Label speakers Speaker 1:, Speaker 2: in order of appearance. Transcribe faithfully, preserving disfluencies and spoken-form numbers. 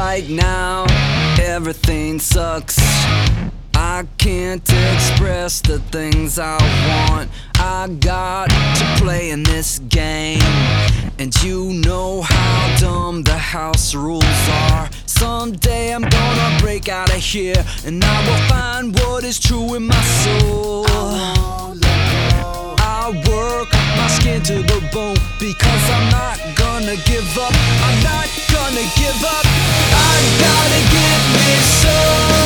Speaker 1: Right now, everything sucks. I can't express the things I want. I got to play in this game, and you know how dumb the house rules are. Someday I'm gonna break out of here, and I will find what is true in my soul. I'll work my skin to the bone, because I'm not gonna give up. I'm not gonna give up. I gotta get me some.